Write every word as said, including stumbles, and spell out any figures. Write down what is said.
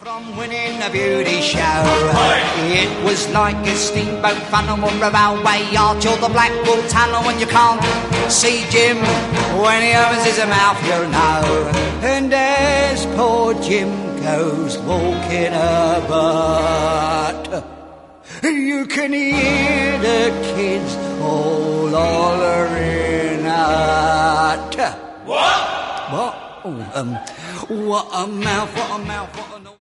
From winning a beauty show, it was like a steamboat funnel or a railway arch or the Blackwall Tunnel, when you can't see Jim when he opens his mouth, you'll know. And as poor Jim goes walking about, you can hear the kids all hollering out. What? What? Oh, um, what a mouth, what a mouth, what a...